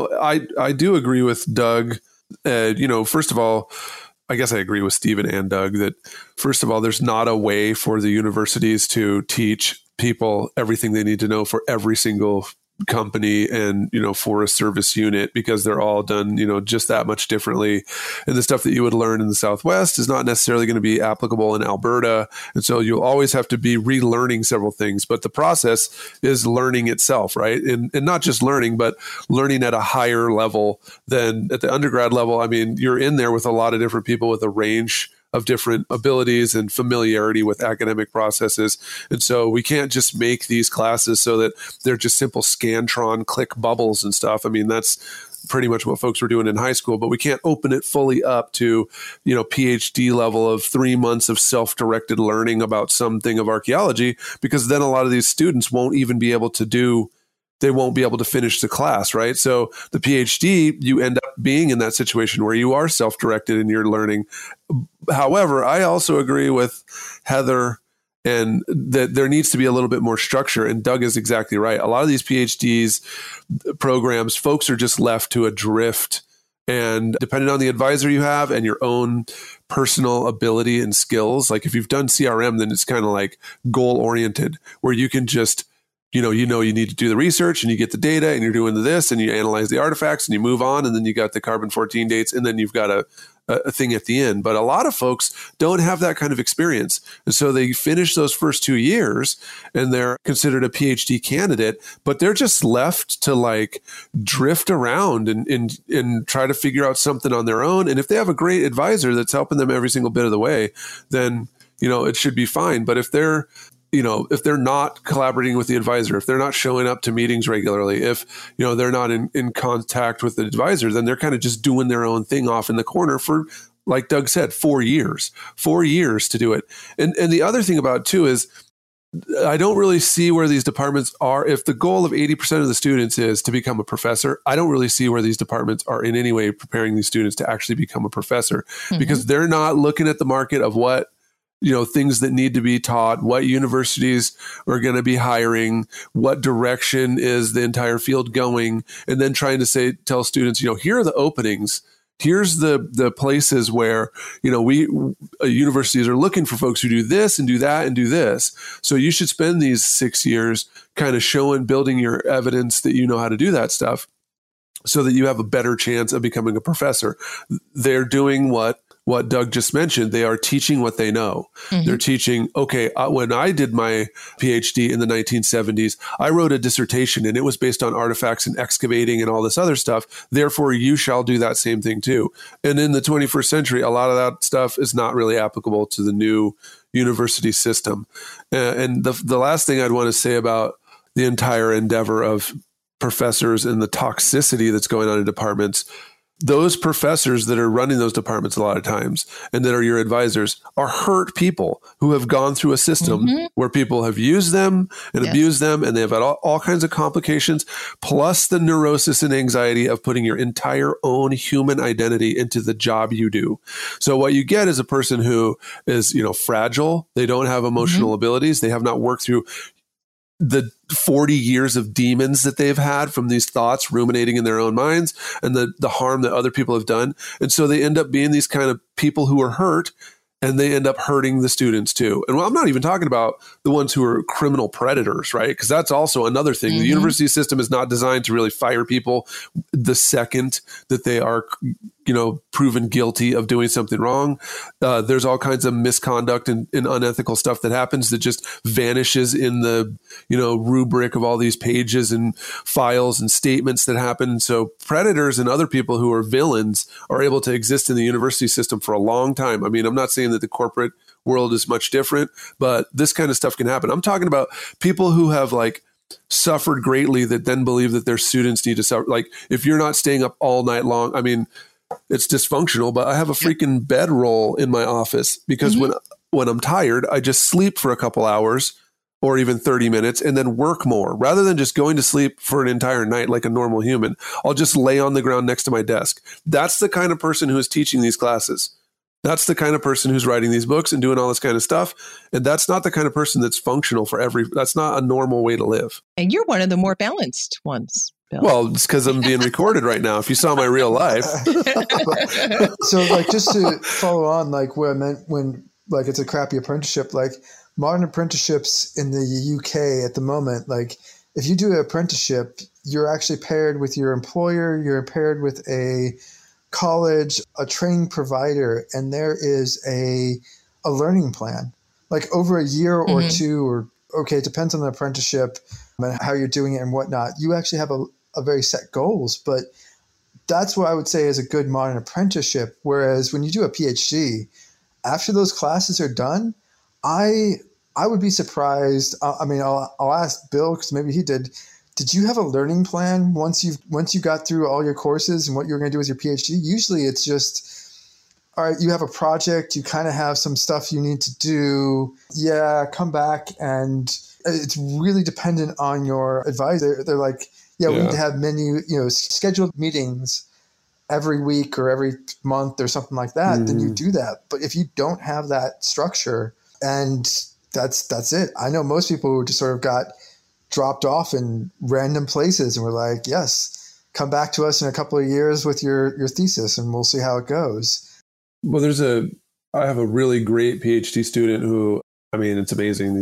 D: I do agree with Doug. First of all, I guess I agree with Stephen and Doug that, first of all, there's not a way for the universities to teach people everything they need to know for every single company and, forest service unit, because they're all done, just that much differently. And the stuff that you would learn in the Southwest is not necessarily going to be applicable in Alberta. And so you'll always have to be relearning several things. But the process is learning itself, right? And not just learning, but learning at a higher level than at the undergrad level. I mean, you're in there with a lot of different people with a range of different abilities and familiarity with academic processes. And so we can't just make these classes so that they're just simple Scantron click bubbles and stuff. I mean, that's pretty much what folks were doing in high school, but we can't open it fully up to, PhD level of 3 months of self-directed learning about something of archaeology, because then a lot of these students won't even be able to they won't be able to finish the class, right? So the PhD, you end up being in that situation where you are self-directed in your learning. However, I also agree with Heather and that there needs to be a little bit more structure. And Doug is exactly right. A lot of these PhDs programs, folks are just left to adrift. And depending on the advisor you have and your own personal ability and skills, like if you've done CRM, then it's kind of like goal-oriented, where you can just you need to do the research and you get the data and you're doing this and you analyze the artifacts and you move on, and then you got the carbon-14 dates and then you've got a thing at the end. But a lot of folks don't have that kind of experience. And so they finish those first 2 years and they're considered a PhD candidate, but they're just left to drift around and try to figure out something on their own. And if they have a great advisor that's helping them every single bit of the way, then, it should be fine. But if they're not collaborating with the advisor, if they're not showing up to meetings regularly, if, they're not in contact with the advisor, then they're kind of just doing their own thing off in the corner for, like Doug said, 4 years to do it. And the other thing about it too is I don't really see where these departments are. If the goal of 80% of the students is to become a professor, I don't really see where these departments are in any way preparing these students to actually become a professor, because they're not looking at the market of what, things that need to be taught, what universities are going to be hiring, what direction is the entire field going, and then trying to tell students, here are the openings. Here's the places where, universities are looking for folks who do this and do that and do this. So you should spend these 6 years kind of building your evidence that you know how to do that stuff. so that you have a better chance of becoming a professor. They're doing what Doug just mentioned. They are teaching what they know. Mm-hmm. They're teaching, okay, when I did my PhD in the 1970s, I wrote a dissertation and it was based on artifacts and excavating and all this other stuff. Therefore, you shall do that same thing too. And in the 21st century, a lot of that stuff is not really applicable to the new university system. And the last thing I'd want to say about the entire endeavor of professors and the toxicity that's going on in departments, those professors that are running those departments a lot of times and that are your advisors are hurt people who have gone through a system where people have used them and abused them, and they've had all kinds of complications, plus the neurosis and anxiety of putting your entire own human identity into the job you do. So what you get is a person who is, fragile. They don't have emotional abilities. They have not worked through the 40 years of demons that they've had from these thoughts ruminating in their own minds and the harm that other people have done. And so they end up being these kind of people who are hurt, and they end up hurting the students too. And I'm not even talking about the ones who are criminal predators, right? Because that's also another thing. The university system is not designed to really fire people the second that they are, proven guilty of doing something wrong. There's all kinds of misconduct and unethical stuff that happens that just vanishes in the, rubric of all these pages and files and statements that happen. So predators and other people who are villains are able to exist in the university system for a long time. I mean, I'm not saying that the corporate world is much different, but this kind of stuff can happen. I'm talking about people who have suffered greatly that then believe that their students need to suffer. Like if you're not staying up all night long, I mean, it's dysfunctional, but I have a freaking bedroll in my office because when I'm tired, I just sleep for a couple hours or even 30 minutes and then work more rather than just going to sleep for an entire night like a normal human. I'll just lay on the ground next to my desk. That's the kind of person who is teaching these classes. That's the kind of person who's writing these books and doing all this kind of stuff. And that's not the kind of person that's functional that's not a normal way to live.
E: And you're one of the more balanced ones, Bill.
D: Well, it's because I'm being recorded right now. If you saw my real life.
C: So just to follow on, what I meant when it's a crappy apprenticeship, modern apprenticeships in the UK at the moment, if you do an apprenticeship, you're actually paired with your employer, you're paired with a college, a training provider, and there is a learning plan. Over a year or two, or it depends on the apprenticeship and how you're doing it and whatnot. You actually have a very set goals, but that's what I would say is a good modern apprenticeship. Whereas when you do a PhD, after those classes are done, I would be surprised. I'll ask Bill because maybe he did. Did you have a learning plan once you got through all your courses and what you were going to do with your PhD? Usually it's just, all right, you have a project, you kind of have some stuff you need to do. Yeah, come back. And it's really dependent on your advisor. They're like, we need to have scheduled meetings every week or every month or something like that. Then you do that. But if you don't have that structure, and that's it. I know most people who just sort of got dropped off in random places and were like, yes, come back to us in a couple of years with your thesis and we'll see how it goes.
D: Well, I have a really great PhD student who, it's amazing.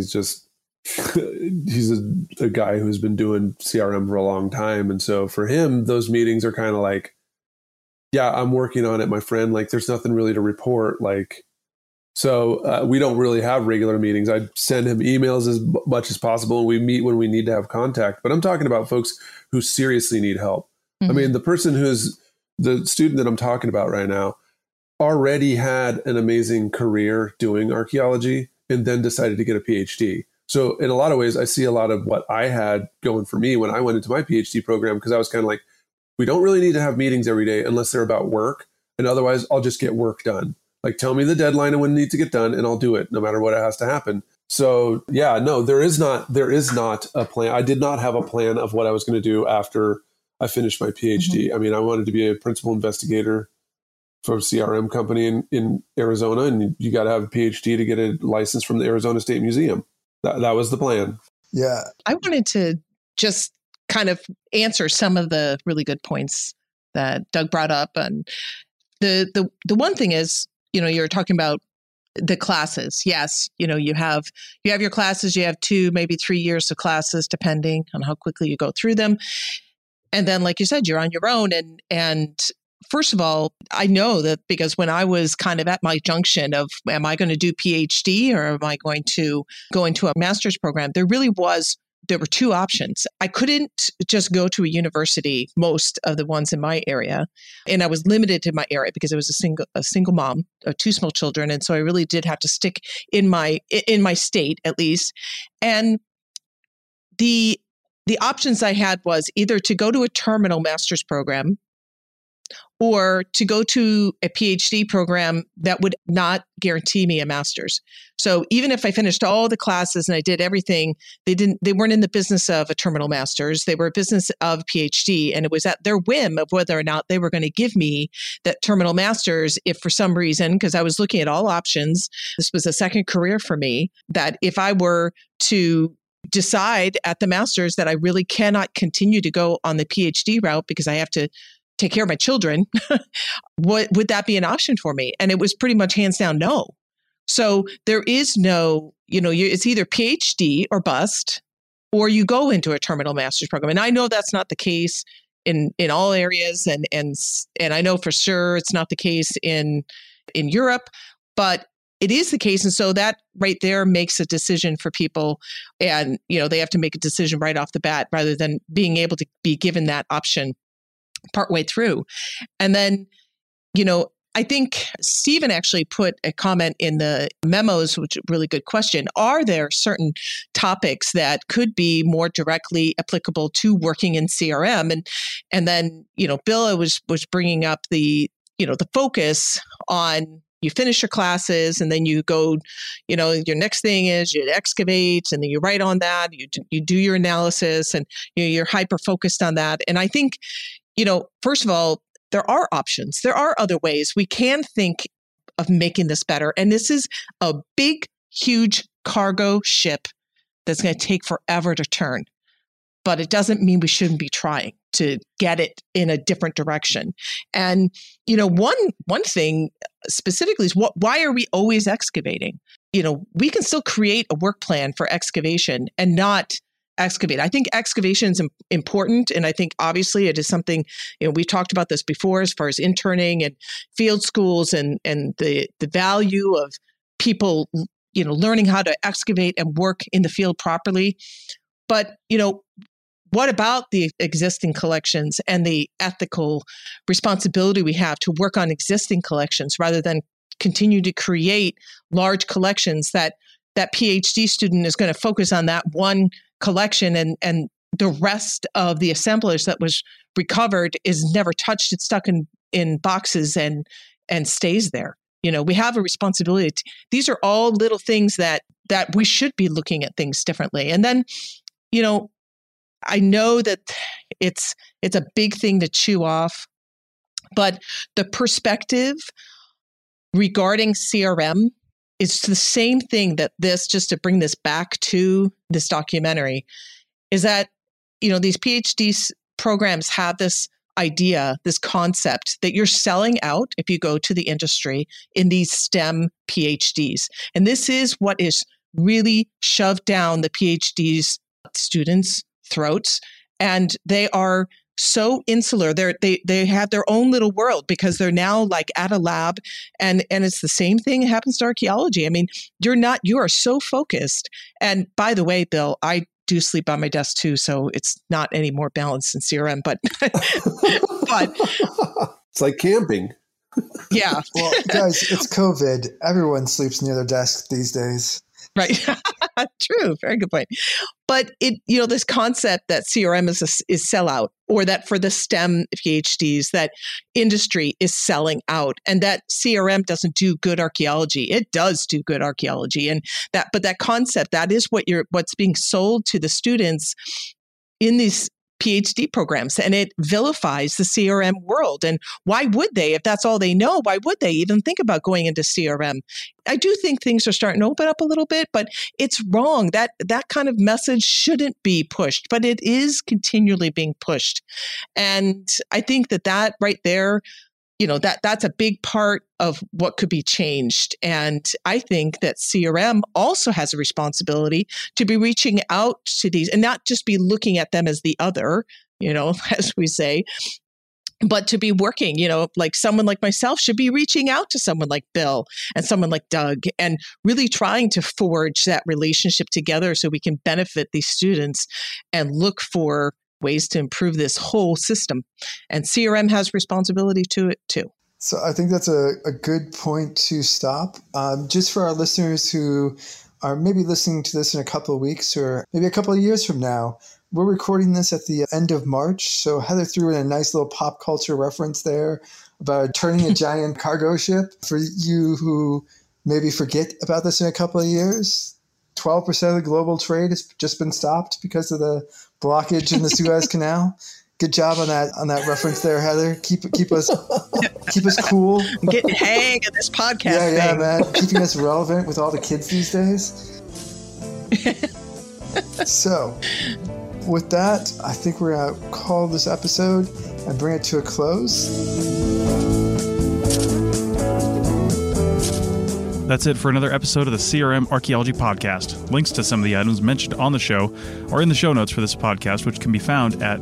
D: He's a guy who's been doing CRM for a long time. And so for him, those meetings are kind of like, yeah, I'm working on it, my friend. There's nothing really to report. So we don't really have regular meetings. I send him emails as much as possible, and we meet when we need to have contact. But I'm talking about folks who seriously need help. The person who's the student that I'm talking about right now already had an amazing career doing archaeology and then decided to get a PhD. So in a lot of ways, I see a lot of what I had going for me when I went into my PhD program, because I was kind of like, we don't really need to have meetings every day unless they're about work. And otherwise, I'll just get work done. Tell me the deadline and when it needs to get done, and I'll do it no matter what has to happen. So yeah, no, there is not a plan. I did not have a plan of what I was going to do after I finished my PhD. I wanted to be a principal investigator for a CRM company in Arizona, and you got to have a PhD to get a license from the Arizona State Museum. That was the plan.
C: Yeah.
E: I wanted to just kind of answer some of the really good points that Doug brought up. And the one thing is, you're talking about the classes. Yes, you have your classes, you have 2, maybe 3 years of classes, depending on how quickly you go through them. And then, like you said, you're on your own. And first of all, I know that because when I was kind of at my junction of, am I going to do PhD or am I going to go into a master's program? There were two options. I couldn't just go to a university, most of the ones in my area. And I was limited to my area because I was a single mom of two small children. And so I really did have to stick in my state, at least. And the options I had was either to go to a terminal master's program or to go to a PhD program that would not guarantee me a master's. So even if I finished all the classes and I did everything, they weren't in the business of a terminal master's. They were a business of PhD, and it was at their whim of whether or not they were going to give me that terminal master's if for some reason, because I was looking at all options, this was a second career for me, that if I were to decide at the master's that I really cannot continue to go on the PhD route because I have to take care of my children, would that be an option for me? And it was pretty much hands down no. So there is no, it's either PhD or bust, or you go into a terminal master's program. And I know that's not the case in all areas, and I know for sure it's not the case in Europe, but it is the case. And so that right there makes a decision for people, and they have to make a decision right off the bat rather than being able to be given that option partway through. And then, I think Stephen actually put a comment in the memos, which is a really good question. Are there certain topics that could be more directly applicable to working in CRM? And then, Bill was bringing up the focus on you finish your classes and then you go, your next thing is you excavate and then you write on that, you do your analysis and you're hyper-focused on that. And I think, first of all, there are options. There are other ways we can think of making this better. And this is a big, huge cargo ship that's going to take forever to turn. But it doesn't mean we shouldn't be trying to get it in a different direction. And, one thing specifically is why are we always excavating? We can still create a work plan for excavation and not excavate. I think excavation is important. And I think obviously it is something, we've talked about this before as far as interning and field schools and the value of people, learning how to excavate and work in the field properly. But, what about the existing collections and the ethical responsibility we have to work on existing collections rather than continue to create large collections that PhD student is going to focus on that one collection and the rest of the assemblage that was recovered is never touched. It's stuck in boxes and stays there. We have a responsibility. These are all little things that we should be looking at things differently. And then, I know that it's a big thing to chew off, but the perspective regarding CRM is the same thing that just to bring this back to this documentary, is that, these PhD programs have this idea, this concept that you're selling out if you go to the industry in these STEM PhDs. And this is what is really shoved down the PhDs students' throats. And they are so insular. They have their own little world because they're now like at a lab, and it's the same thing that happens to archaeology. I mean, you are so focused. And by the way, Bill, I do sleep on my desk too, so it's not any more balanced than CRM, but
D: it's like camping.
E: Yeah.
C: Well, guys, it's COVID. Everyone sleeps near their desk these days.
E: Right. True. Very good point. But this concept that CRM is sellout, or that for the STEM PhDs, that industry is selling out, and that CRM doesn't do good archaeology. It does do good archaeology. But that concept, that is what's being sold to the students in these PhD programs, and it vilifies the CRM world. And why would they, if that's all they know, why would they even think about going into CRM? I do think things are starting to open up a little bit, but it's wrong. That kind of message shouldn't be pushed, but it is continually being pushed. And I think that right there, that's a big part of what could be changed. And I think that CRM also has a responsibility to be reaching out to these and not just be looking at them as the other, as we say. But to be working, like someone like myself should be reaching out to someone like Bill and someone like Doug and really trying to forge that relationship together so we can benefit these students and look for ways to improve this whole system. And CRM has responsibility to it too.
C: So I think that's a good point to stop. Just for our listeners who are maybe listening to this in a couple of weeks or maybe a couple of years from now, we're recording this at the end of March. So Heather threw in a nice little pop culture reference there about turning a giant cargo ship. For you who maybe forget about this in a couple of years, 12% of the global trade has just been stopped because of the blockage in the Suez Canal. Good job on that reference there, Heather. Keep us cool.
E: Getting hang of this podcast.
C: Yeah, man. Keeping us relevant with all the kids these days. So, with that, I think we're going to call this episode and bring it to a close.
B: That's it for another episode of the CRM Archaeology Podcast. Links to some of the items mentioned on the show are in the show notes for this podcast, which can be found at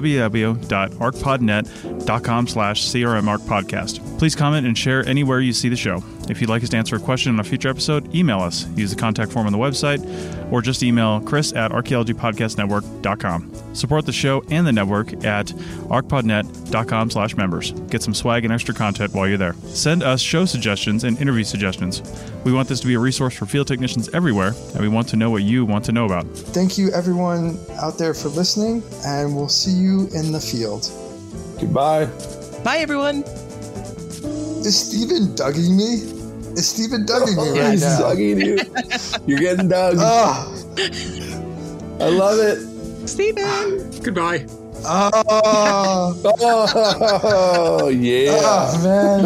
B: www.arcpodnet.com/CRMArcPodcast. Please comment and share anywhere you see the show. If you'd like us to answer a question on a future episode, email us. Use the contact form on the website, or just email chris@archaeologypodcastnetwork.com. Support the show and the network at arcpodnet.com/members. Get some swag and extra content while you're there. Send us show suggestions and interview suggestions. We want this to be a resource for field technicians everywhere, and we want to know what you want to know about.
C: Thank you, everyone out there, for listening, and we'll see you in the field.
D: Goodbye.
E: Bye, everyone.
C: Is Steven dugging me? Is Steven dugging me right
D: He's
C: now?
D: dugging you. You're getting dug.
C: Oh,
D: I love it.
E: Steven.
F: Goodbye.
C: oh,
D: Oh, yeah.
C: oh man.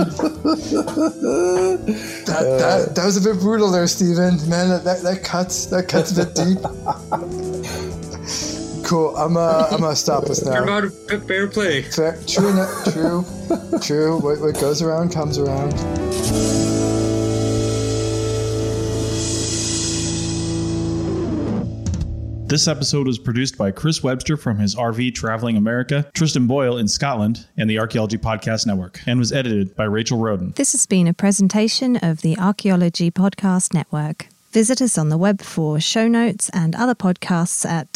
C: That was a bit brutal there, Steven. Man, that cuts a bit deep. Cool. I'm gonna stop us now.
F: Turn out fair play.
C: True. What goes around comes around.
B: This episode was produced by Chris Webster from his RV Traveling America, Tristan Boyle in Scotland, and the Archaeology Podcast Network, and was edited by Rachel Roden.
A: This has been a presentation of the Archaeology Podcast Network. Visit us on the web for show notes and other podcasts at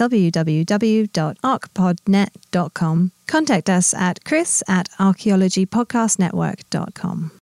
A: www.arcpodnet.com. Contact us at chris@archaeologypodcastnetwork.com.